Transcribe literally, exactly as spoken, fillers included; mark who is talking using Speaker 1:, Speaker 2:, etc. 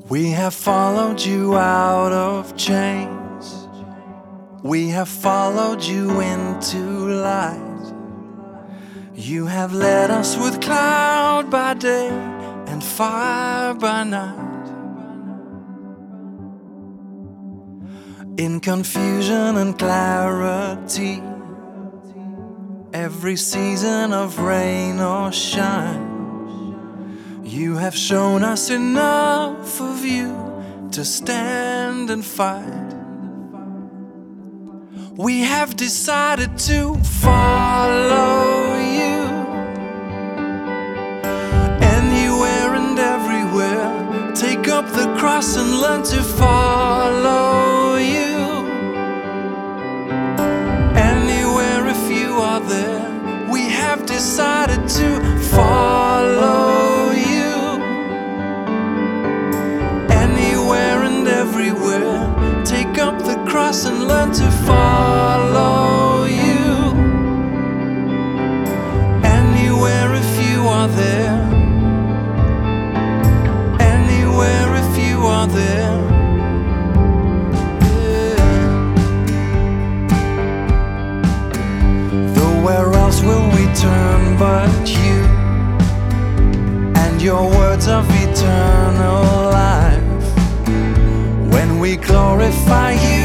Speaker 1: We have followed you out of chains. We have followed you into light. You have led us with cloud by day and fire by night. In confusion and clarity, every season of rain or shine, you have shown us enough of you to stand and fight. We have decided to follow you anywhere and everywhere. Take up the cross and learn to follow you. Anywhere if you are there, we have decided to follow you. Anywhere and everywhere, take up the cross and learn to follow you. Anywhere if you are there. Anywhere if you are there. Yeah. Though where else will we turn but you, and your words of eternal life, when we glorify you